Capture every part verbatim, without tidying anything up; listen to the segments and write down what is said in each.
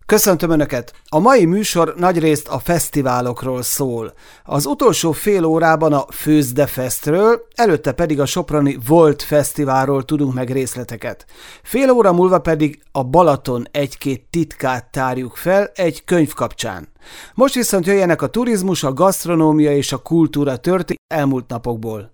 Köszöntöm Önöket! A mai műsor nagyrészt a fesztiválokról szól. Az utolsó fél órában a Főzdefestről, előtte pedig a soproni Volt Fesztiválról tudunk meg részleteket. Fél óra múlva pedig a Balaton egy-két titkát tárjuk fel egy könyv kapcsán. Most viszont jöjjenek a turizmus, a gasztronómia és a kultúra történet elmúlt napokból.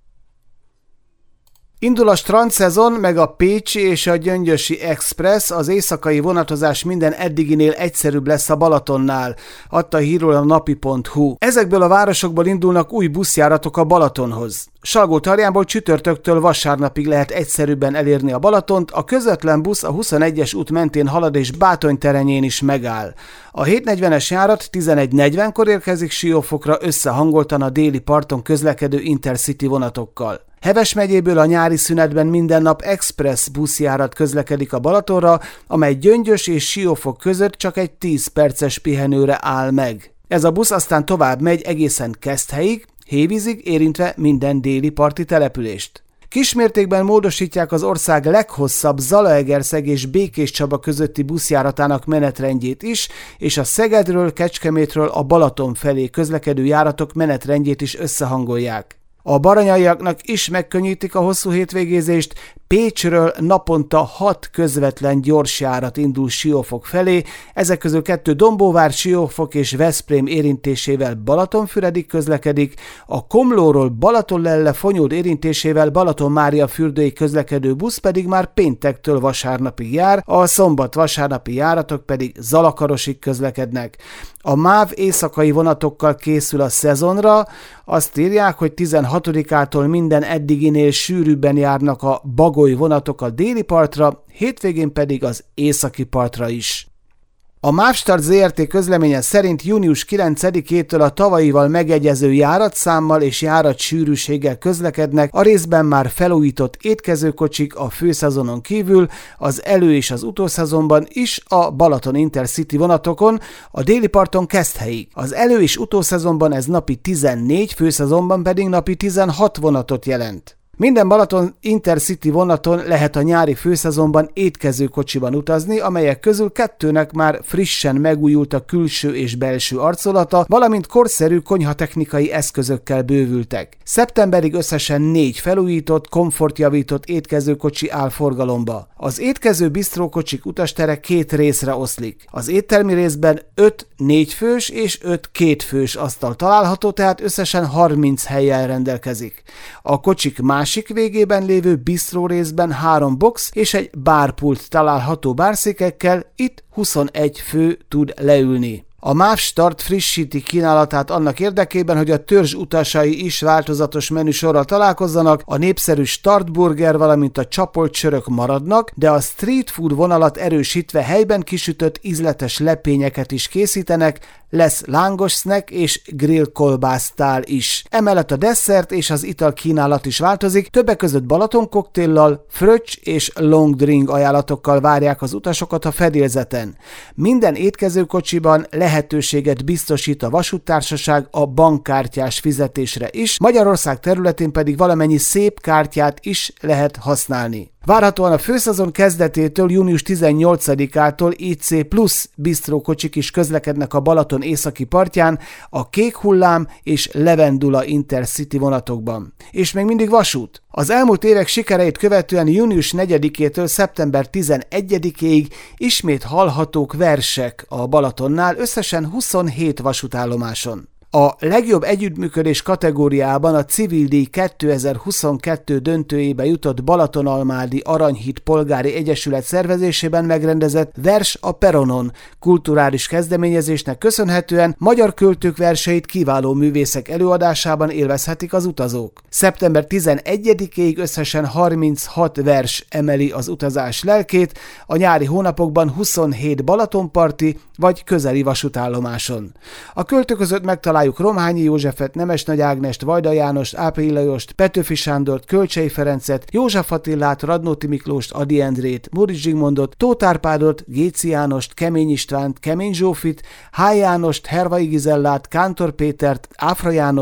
Indul a strandszezon, meg a Pécsi és a Gyöngyösi Express, az éjszakai vonatozás minden eddiginél egyszerűbb lesz a Balatonnál, adta hírról a napi pont hu. Ezekből a városokból indulnak új buszjáratok a Balatonhoz. Salgótarjánból csütörtöktől vasárnapig lehet egyszerűbben elérni a Balatont, a közvetlen busz a huszonegyes út mentén halad és Bátonyterenyén is megáll. A hétszáznegyvenes járat tizenegy negyvenkor érkezik Siófokra összehangoltan a déli parton közlekedő Intercity vonatokkal. Heves megyéből a nyári szünetben minden nap express buszjárat közlekedik a Balatonra, amely Gyöngyös és Siófok között csak egy tíz perces pihenőre áll meg. Ez a busz aztán tovább megy egészen Keszthelyig, Hévízig, érintve minden déli parti települést. Kismértékben módosítják az ország leghosszabb Zalaegerszeg és Békéscsaba közötti buszjáratának menetrendjét is, és a Szegedről, Kecskemétről a Balaton felé közlekedő járatok menetrendjét is összehangolják. A baranyaiaknak is megkönnyítik a hosszú hétvégézést, Pécsről naponta hat közvetlen gyorsjárat indul Siófok felé, ezek közül kettő Dombóvár, Siófok és Veszprém érintésével Balatonfüredig közlekedik, a Komlóról Balatonlelle Fonyód érintésével Balatonmáriafürdőig közlekedő busz pedig már péntektől vasárnapig jár, a szombat-vasárnapi járatok pedig Zalakarosig közlekednek. A MÁV éjszakai vonatokkal készül a szezonra, azt írják, hogy tizenhatodikától minden eddiginél sűrűbben járnak a Bagoly vonatok a déli partra, hétvégén pedig az északi partra is. A Mávstart zé er té közleménye szerint június kilencedikétől a tavalyival megegyező járatszámmal és járatsűrűséggel közlekednek a részben már felújított étkezőkocsik a főszezonon kívül, az elő- és az utószezonban is a Balaton Intercity vonatokon, a déli parton Keszthelyig. Az elő- és utószezonban ez napi tizennégy, főszezonban pedig napi tizenhat vonatot jelent. Minden Balaton Intercity vonaton lehet a nyári főszezonban étkezőkocsiban utazni, amelyek közül kettőnek már frissen megújult a külső és belső arcolata, valamint korszerű konyhatechnikai eszközökkel bővültek. Szeptemberig összesen négy felújított, komfortjavított étkezőkocsi áll forgalomba. Az étkező bistrókocsik utastere két részre oszlik. Az éttermi részben öt négyfős és öt kétfős asztal található, tehát összesen harminc hellyel rendelkezik. A kocsik másik végében lévő bistró részben három box és egy bárpult található bárszékekkel, itt huszonegy fő tud leülni. A Mávstart frissíti kínálatát annak érdekében, hogy a törzs utasai is változatos menüsorral találkozzanak, a népszerű startburger, valamint a csapolt csörök maradnak, de a street food vonalat erősítve helyben kisütött ízletes lepényeket is készítenek, lesz lángos snack és grill kolbásztál is. Emellett a desszert és az ital kínálat is változik, többek között Balaton koktéllal, fröccs és long drink ajánlatokkal várják az utasokat a fedélzeten. Minden étkezőkocsiban lehetőséget biztosít a vasúttársaság a bankkártyás fizetésre is, Magyarország területén pedig valamennyi szép kártyát is lehet használni. Várhatóan a főszezon kezdetétől június tizennyolcadikától i cé plusz bistrókocsik is közlekednek a Balaton északi partján, a Kék Hullám és Levendula Intercity vonatokban. És még mindig vasút. Az elmúlt évek sikereit követően június negyedikétől szeptember tizenegyedikéig ismét hallhatók versek a Balatonnál, összesen huszonhét vasútállomáson. A legjobb együttműködés kategóriában a Civil díj kétezer-huszonkettő döntőjébe jutott Balatonalmádi Aranyhit Polgári Egyesület szervezésében megrendezett Vers a Peronon kulturális kezdeményezésnek köszönhetően magyar költők verseit kiváló művészek előadásában élvezhetik az utazók. szeptember tizenegyedikéig összesen harminchat vers emeli az utazás lelkét, a nyári hónapokban huszonhét balatonparti vagy közeli vasútállomáson. A költők között megtaláljuk Romhányi Józsefet, Nemes Nagy Ágnest, Vajda Jánost, Áprilyi Lajost, Petőfi Sándort, Kölcsey Ferencet, József Attilát, Radnóti Miklóst, Ady Endrét, Móricz Zsigmondot, Tóth Árpádot, Géci Jánost, Kemény Istvánt, Kemény Zsófit, H. Jánost, Hervai Gizellát, Kántor Pétert, Áfra Jánost,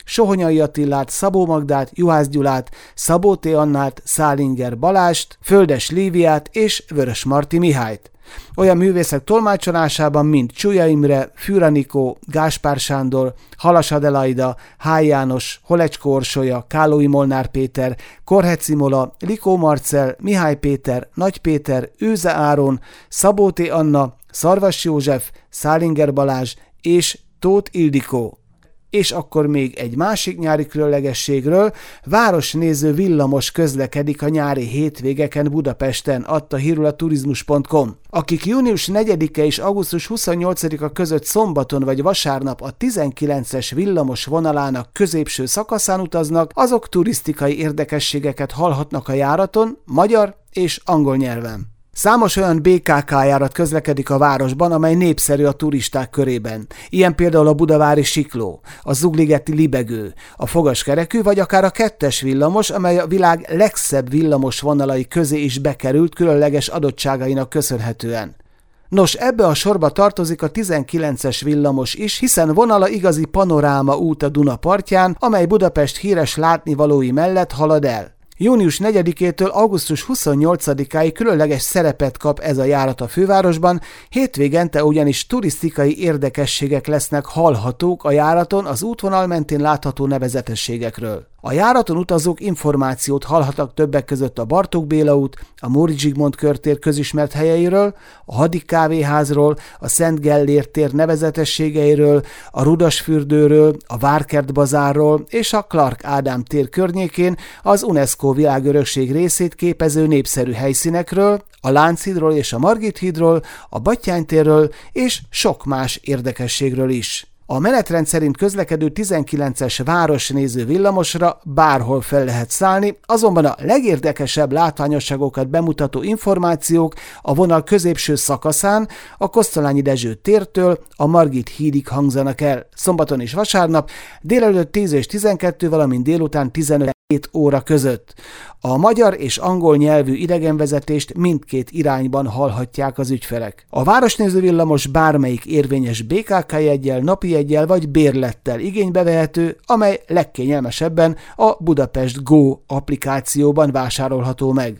Sohonyai Attilát, Szabó Magdát, Juhász Gyulát, Szabó T. Annát, Szálinger Balást, Földes Líviát és Vörösmarty Mihályt. Olyan művészek tolmácsolásában, mint Csúlya Imre, Fűr Anikó, Gáspár Sándor, Halas Adelaida, Hály János, Holecskó Orsolya, Kálói Molnár Péter, Korhec Imola, Likó Marcell, Mihály Péter, Nagy Péter, Őze Áron, Szabó T. Anna, Szarvas József, Szálinger Balázs és Tóth Ildikó. És akkor még egy másik nyári különlegességről, városnéző villamos közlekedik a nyári hétvégeken Budapesten, adta hírül a turizmus pont com. Akik június negyedike és augusztus huszonnyolcadika között szombaton vagy vasárnap a tizenkilences villamos vonalának középső szakaszán utaznak, azok turisztikai érdekességeket hallhatnak a járaton, magyar és angol nyelven. Számos olyan bé ká ká járat közlekedik a városban, amely népszerű a turisták körében. Ilyen például a budavári Sikló, a zugligeti Libegő, a fogaskerekű vagy akár a kettes villamos, amely a világ legszebb villamos vonalai közé is bekerült különleges adottságainak köszönhetően. Nos, ebbe a sorba tartozik a tizenkilences villamos is, hiszen vonala igazi panoráma út a Duna partján, amely Budapest híres látnivalói mellett halad el. június negyedikétől augusztus huszonnyolcadikáig különleges szerepet kap ez a járat a fővárosban, hétvégente ugyanis turisztikai érdekességek lesznek hallhatók a járaton az útvonal mentén látható nevezetességekről. A járaton utazók információt hallhatnak többek között a Bartók Béla út, a Móricz Zsigmond körtér közismert helyeiről, a Hadik kávéházról, a Szent Gellért tér nevezetességeiről, a Rudasfürdőről, a Várkert bazárról és a Clark Ádám tér környékén az UNESCO világörökség részét képező népszerű helyszínekről, a Lánchídról és a Margit hídról, a Battyány térről és sok más érdekességről is. A menetrend szerint közlekedő tizenkilences városnéző villamosra bárhol fel lehet szállni, azonban a legérdekesebb látványosságokat bemutató információk a vonal középső szakaszán, a Kosztolányi Dezső tértől a Margit hídig hangzanak el, szombaton és vasárnap, délelőtt tíz és tizenkettő, valamint délután tizenöt óra között. A magyar és angol nyelvű idegenvezetést mindkét irányban hallhatják az ügyfelek. A városnéző villamos bármelyik érvényes bé ká ká jeggyel, napi jeggyel vagy bérlettel igénybe vehető, amely legkényelmesebben a Budapest Go applikációban vásárolható meg.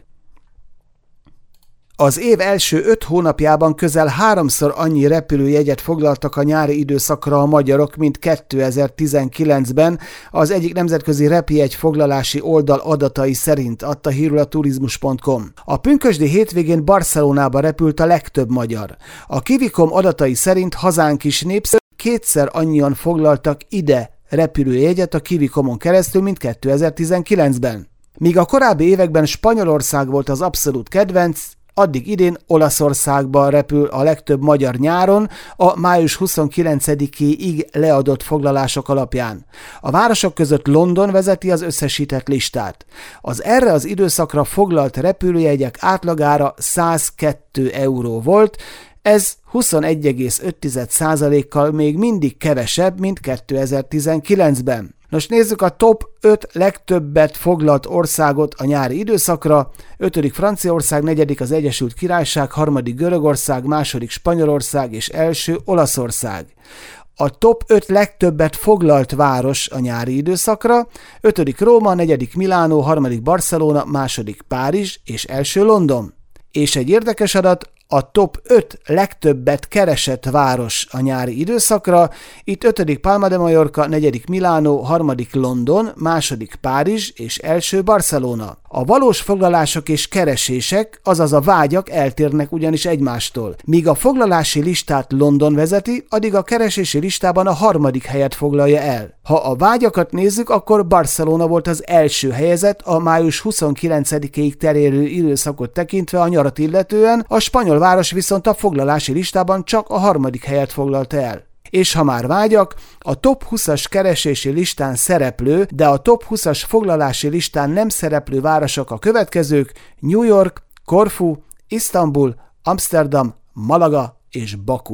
Az év első öt hónapjában közel háromszor annyi repülőjegyet foglaltak a nyári időszakra a magyarok, mint kétezer-tizenkilencben, az egyik nemzetközi repjegy foglalási oldal adatai szerint, adta hírül a turizmus pont com. A pünkösdi hétvégén Barcelonába repült a legtöbb magyar. A Kivikom adatai szerint hazánk is népszerű, kétszer annyian foglaltak ide repülőjegyet a Kivikomon keresztül, mint kétezer-tizenkilencben. Míg a korábbi években Spanyolország volt az abszolút kedvenc, addig idén Olaszországba repül a legtöbb magyar nyáron a május huszonkilencedikéig leadott foglalások alapján. A városok között London vezeti az összesített listát. Az erre az időszakra foglalt repülőjegyek átlagára százkettő euró volt, ez huszonegy egész öt százalékkal még mindig kevesebb, mint kétezer-tizenkilencben. Nos, nézzük a top öt legtöbbet foglalt országot a nyári időszakra. ötödik Franciaország, negyedik az Egyesült Királyság, harmadik Görögország, második Spanyolország és első Olaszország. A top öt legtöbbet foglalt város a nyári időszakra: ötödik Róma, negyedik Milánó, harmadik Barcelona, második Párizs és első London. És egy érdekes adat, a top öt legtöbbet keresett város a nyári időszakra, itt ötödik Palma de Mallorca, negyedik Milánó, harmadik London, második Párizs és első Barcelona. A valós foglalások és keresések, azaz a vágyak eltérnek ugyanis egymástól. Míg a foglalási listát London vezeti, addig a keresési listában a harmadik helyet foglalja el. Ha a vágyakat nézzük, akkor Barcelona volt az első helyezett a május huszonkilencedikéig terjedő időszakot tekintve a nyarat illetően, a spanyol város viszont a foglalási listában csak a harmadik helyet foglalta el. És ha már vágyak, a top húszas keresési listán szereplő, de a top húszas foglalási listán nem szereplő városok a következők: New York, Korfu, Isztambul, Amsterdam, Malaga és Baku.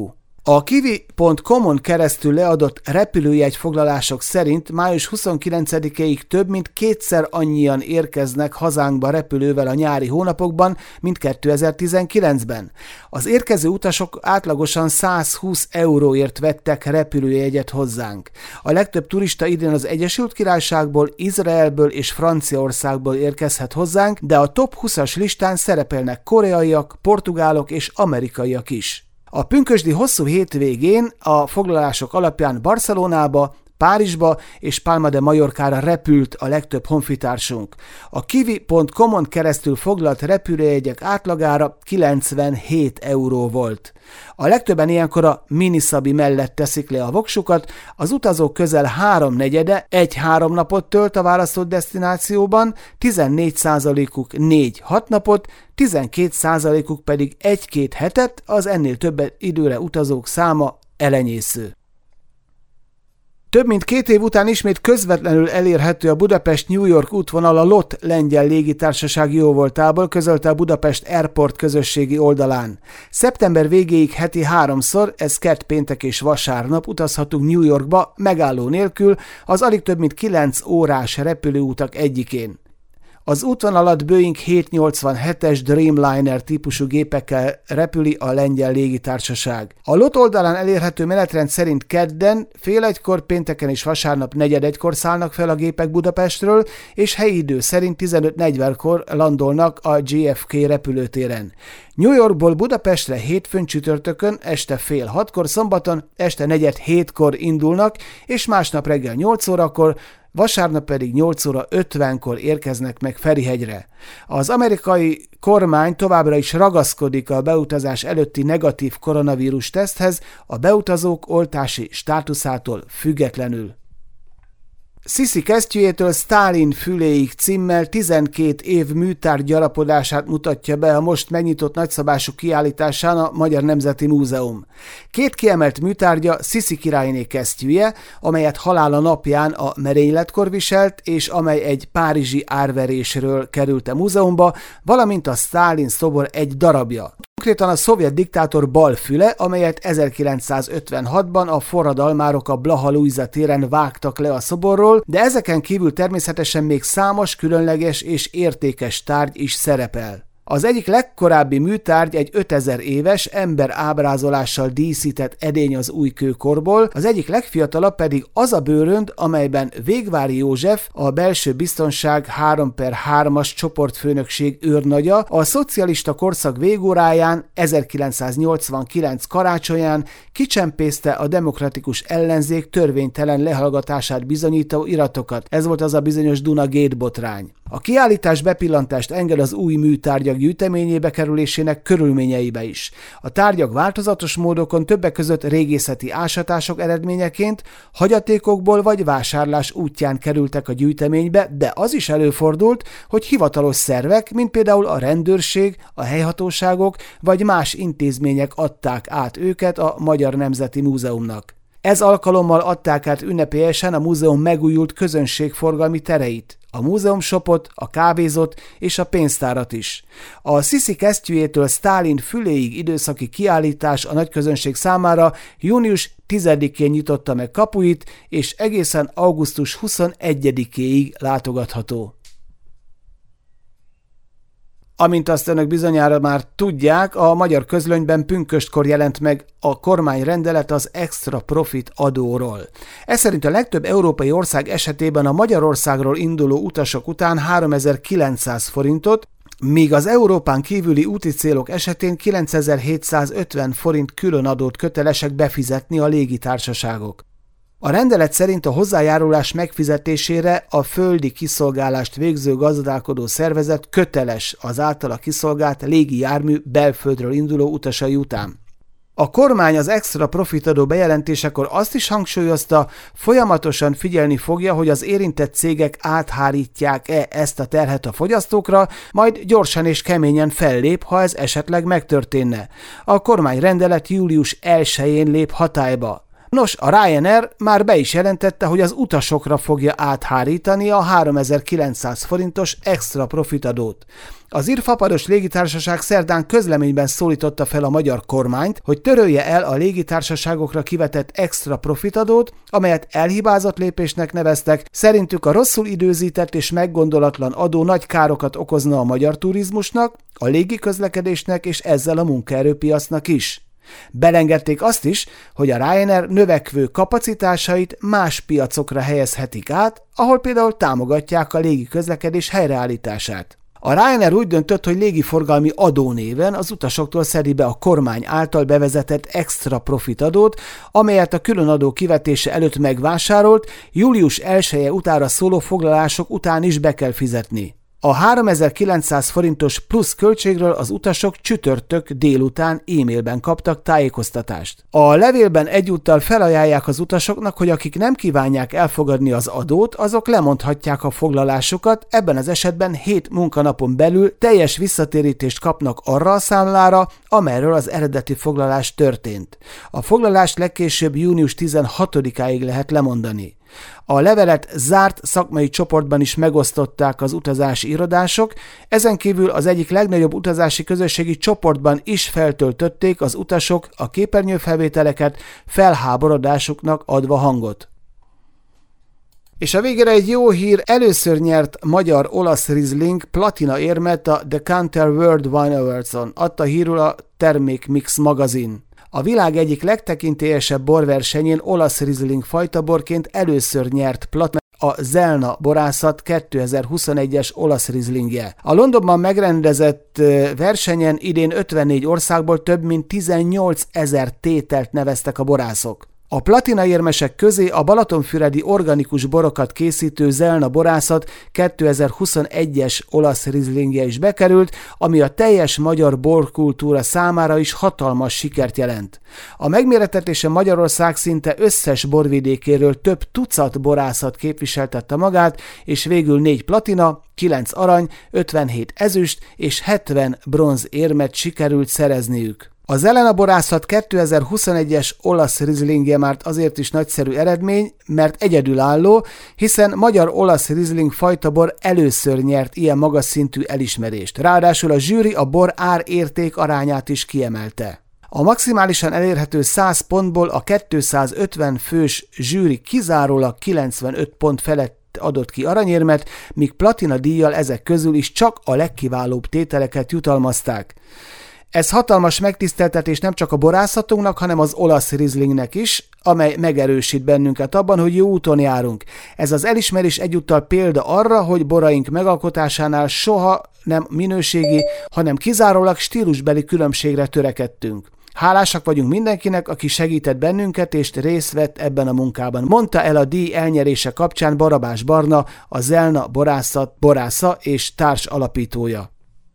A kiwi pont com-on keresztül leadott repülőjegyfoglalások szerint május huszonkilencedikéig több mint kétszer annyian érkeznek hazánkba repülővel a nyári hónapokban, mint kétezer-tizenkilencben. Az érkező utasok átlagosan százhúsz euróért vettek repülőjegyet hozzánk. A legtöbb turista idén az Egyesült Királyságból, Izraelből és Franciaországból érkezhet hozzánk, de a top húszas listán szerepelnek koreaiak, portugálok és amerikaiak is. A pünkösdi hosszú hétvégén a foglalások alapján Barcelonába, Párizsba és Palma de Mallorcára repült a legtöbb honfitársunk. A kiwi pont com-on keresztül foglalt repülőjegyek átlagára kilencvenhét euró volt. A legtöbben ilyenkor a Miniszabbi mellett teszik le a voksukat, az utazók közel háromnegyede egy-három napot tölt a választott desztinációban, tizennégy százalékuk négy-hat napot, tizenkét százalékuk pedig egy-két hetet, az ennél több időre utazók száma elenyésző. Több mint két év után ismét közvetlenül elérhető a Budapest-New York útvonal a LOT lengyel légitársaság jóvoltából, közölte a Budapest Airport közösségi oldalán. Szeptember végéig heti háromszor, ez kett, péntek és vasárnap utazhatunk New Yorkba megálló nélkül az alig több mint kilenc órás repülőutak egyikén. Az útvonalat Boeing hétszáznyolcvanhetes Dreamliner típusú gépekkel repüli a lengyel légitársaság. A LOT oldalán elérhető menetrend szerint kedden, fél egykor, pénteken és vasárnap negyed egykor szállnak fel a gépek Budapestről, és helyi idő szerint tizenöt negyvenkor landolnak a jé ef ká repülőtéren. New Yorkból Budapestre hétfőn, csütörtökön, este fél hatkor, szombaton, este negyed hétkor indulnak, és másnap reggel nyolc órakor, vasárnap pedig nyolc óra ötvenkor érkeznek meg Ferihegyre. Az amerikai kormány továbbra is ragaszkodik a beutazás előtti negatív koronavírus teszthez, a beutazók oltási státuszától függetlenül. Sisi kesztyűjétől Sztálin füléig címmel tizenkét év műtárgy gyarapodását mutatja be a most megnyitott nagyszabású kiállításán a Magyar Nemzeti Múzeum. Két kiemelt műtárgya Sisi királyné kesztyűje, amelyet halála napján a merényletkor viselt, és amely egy párizsi árverésről került a múzeumba, valamint a Sztálin szobor egy darabja. Konkrétan a szovjet diktátor balfüle, amelyet ezerkilencszázötvenhatban a forradalmárok a Blaha Lujza téren vágtak le a szoborról, de ezeken kívül természetesen még számos különleges és értékes tárgy is szerepel. Az egyik legkorábbi műtárgy egy ötezer éves ember ábrázolással díszített edény az újkőkorból, az egyik legfiatalabb pedig az a bőrönd, amelyben Végvári József, a belső biztonság három per hármas csoportfőnökség őrnagya a szocialista korszak végóráján ezerkilencszáznyolcvankilenc karácsonyán kicsempészte a demokratikus ellenzék törvénytelen lehallgatását bizonyító iratokat. Ez volt az a bizonyos Duna Gate botrány. A kiállítás bepillantást enged az új műtárgyak gyűjteményébe kerülésének körülményeibe is. A tárgyak változatos módokon többek között régészeti ásatások eredményeként, hagyatékokból vagy vásárlás útján kerültek a gyűjteménybe, de az is előfordult, hogy hivatalos szervek, mint például a rendőrség, a helyhatóságok vagy más intézmények adták át őket a Magyar Nemzeti Múzeumnak. Ez alkalommal adták át ünnepélyesen a múzeum megújult közönségforgalmi tereit, a múzeumshopot, a kávézót és a pénztárat is. A Sisi kesztyűjétől Sztálin füléig időszaki kiállítás a nagyközönség számára június tizedikén nyitotta meg kapuit, és egészen augusztus huszonegyedikéig látogatható. Amint azt önök bizonyára már tudják, a magyar közlönyben pünköstkor jelent meg a kormányrendelet az extra profit adóról. Ez szerint a legtöbb európai ország esetében a Magyarországról induló utasok után háromezer-kilencszáz forintot, míg az Európán kívüli úti célok esetén kilencezer-hétszázötven forint különadót kötelesek befizetni a légitársaságok. A rendelet szerint a hozzájárulás megfizetésére a földi kiszolgálást végző gazdálkodó szervezet köteles az általa kiszolgált légi jármű belföldről induló utasai után. A kormány az extra profitadó bejelentésekor azt is hangsúlyozta, folyamatosan figyelni fogja, hogy az érintett cégek áthárítják-e ezt a terhet a fogyasztókra, majd gyorsan és keményen fellép, ha ez esetleg megtörténne. A kormányrendelet július elsején lép hatályba. Nos, a Ryanair már be is jelentette, hogy az utasokra fogja áthárítani a háromezer-kilencszáz forintos extra profitadót. Az ír fapados légitársaság szerdán közleményben szólította fel a magyar kormányt, hogy törölje el a légitársaságokra kivetett extra profitadót, amelyet elhibázott lépésnek neveztek, szerintük a rosszul időzített és meggondolatlan adó nagy károkat okozna a magyar turizmusnak, a légiközlekedésnek és ezzel a munkaerőpiacnak is. Belengedték azt is, hogy a Ryanair növekvő kapacitásait más piacokra helyezhetik át, ahol például támogatják a légiközlekedés helyreállítását. A Ryanair úgy döntött, hogy légiforgalmi adó néven az utasoktól szedi be a kormány által bevezetett extra profit adót, amelyet a különadó kivetése előtt megvásárolt, július elseje utára szóló foglalások után is be kell fizetni. A háromezer-kilencszáz forintos plusz költségről az utasok csütörtök délután e-mailben kaptak tájékoztatást. A levélben egyúttal felajánlják az utasoknak, hogy akik nem kívánják elfogadni az adót, azok lemondhatják a foglalásukat, ebben az esetben hét munkanapon belül teljes visszatérítést kapnak arra a számlára, amelyről az eredeti foglalás történt. A foglalást legkésőbb június tizenhatodikáig lehet lemondani. A levelet zárt szakmai csoportban is megosztották az utazási irodások, ezen kívül az egyik legnagyobb utazási közösségi csoportban is feltöltötték az utasok a képernyőfelvételeket, felháborodásuknak adva hangot. És a végére egy jó hír, először nyert magyar-olasz Riesling platina érmet a Decanter World Wine Awards-on, adta hírul a Termékmix magazin. A világ egyik legtekintélyesebb borversenyén olasz Riesling fajtaborként először nyert platina a Zelna borászat kétezer-huszonegyes olasz Rieslingje. A Londonban megrendezett versenyen idén ötvennégy országból több mint tizennyolcezer tételt neveztek a borászok. A platinaérmesek közé a balatonfüredi organikus borokat készítő Zelna borászat kétezer-huszonegyes olasz Rieslingje is bekerült, ami a teljes magyar borkultúra számára is hatalmas sikert jelent. A megmérettetésen Magyarország szinte összes borvidékéről több tucat borászat képviseltette magát, és végül négy platina, kilenc arany, ötvenhét ezüst és hetven bronz érmet sikerült szerezniük. A Zelna borászat kétezer-huszonegyes olasz Rieslingje már azért is nagyszerű eredmény, mert egyedülálló, hiszen magyar-olasz Riesling fajtabor először nyert ilyen magas szintű elismerést. Ráadásul a zsűri a bor ár-érték arányát is kiemelte. A maximálisan elérhető száz pontból a kétszázötven fős zsűri kizárólag kilencvenöt pont felett adott ki aranyérmet, míg platina díjjal ezek közül is csak a legkiválóbb tételeket jutalmazták. Ez hatalmas megtiszteltetés nem csak a borászatunknak, hanem az olasz Rieslingnek is, amely megerősít bennünket abban, hogy jó úton járunk. Ez az elismerés egyúttal példa arra, hogy boraink megalkotásánál soha nem minőségi, hanem kizárólag stílusbeli különbségre törekedtünk. Hálásak vagyunk mindenkinek, aki segített bennünket és részt vett ebben a munkában, mondta el a díj elnyerése kapcsán Barabás Barna, a Zelna borászat borásza és társ alapítója.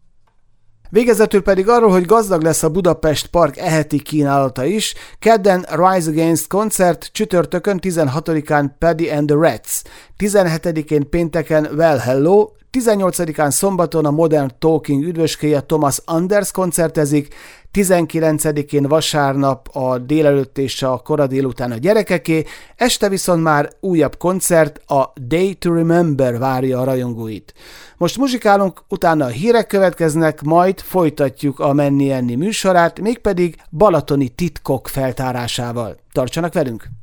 Végezetül pedig arról, hogy gazdag lesz a Budapest Park eheti kínálata is. Kedden Rise Against koncert, csütörtökön tizenhatodikán Paddy and the Rats, tizenhetedikén pénteken Well Hello, tizennyolcadikán szombaton a Modern Talking üdvöskéje Thomas Anders koncertezik, tizenkilencedikén vasárnap a délelőtt és a kora délután a gyerekeké, este viszont már újabb koncert, a Day to Remember várja a rajongóit. Most muzsikálunk, utána a hírek következnek, majd folytatjuk a Menni Enni műsorát, mégpedig balatoni titkok feltárásával. Tartsanak velünk!